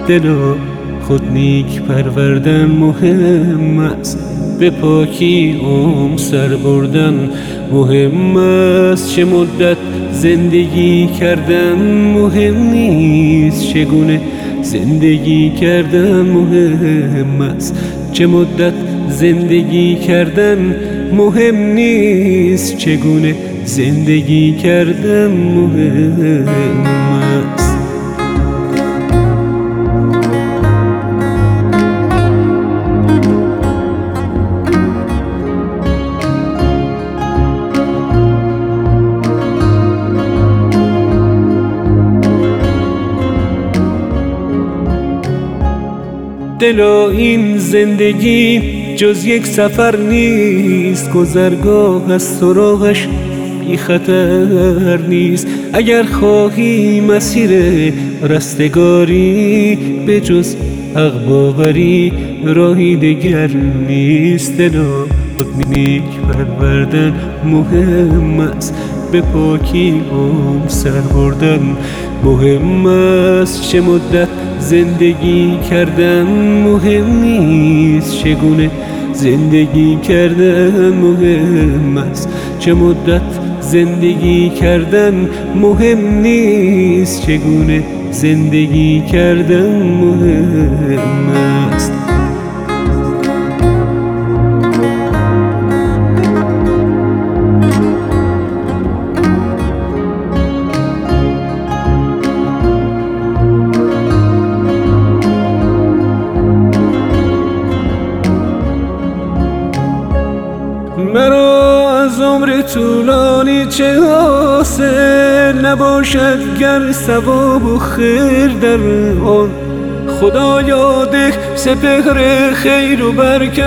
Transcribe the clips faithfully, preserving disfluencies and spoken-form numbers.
دل و خود نیک پروردن مهم است، به پاکی عمر سر بردن مهم است. چه مدت زندگی کردن مهم نیست، چگونه زندگی کردن مهم است. چه مدت زندگی کردن مهم نیست، چگونه زندگی کردن مهم است. دلا این زندگی جز یک سفر نیست، گذرگاه از سراغش بی خطر نیست. اگر خواهی مسیر رستگاری، به جز حق باوری راهی دگر نیست. دلا خود نیک پروردن مهم است، به پاکی عمر سر بردن مهم است. چه مدت زندگی کردن مهم نیست، چگونه زندگی کردن مهم است. چه مدت زندگی کردن مهم نیست، چگونه زندگی کردن مهم است. مرا از عمر طولانی چه حاصل، نباشد گر ثواب و خیر در آن. خدایا ده سپهر خیر و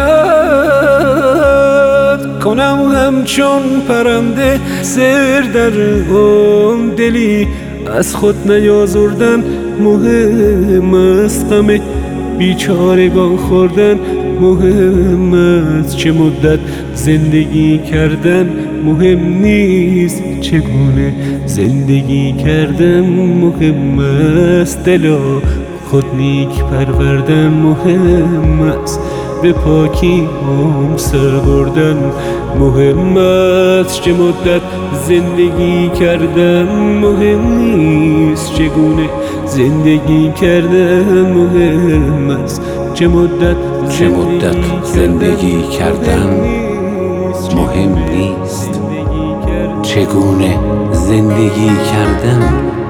برکت، کنم همچون پرنده سر در آن. دلی از خود نیازردن مهم است، غم بیچارگان خوردن مهم است. چه مدت زندگی کردن مهم نیست، چگونه زندگی کردن مهم است. دلا خود نیک پروردن مهم است، به پاکی عمر سر بردن مهم است. چه مدت زندگی کردن مهم نیست، چگونه زندگی کردن مهم است. چه مدت چه مدت زندگی کردن مهم نیست، چگونه زندگی کردن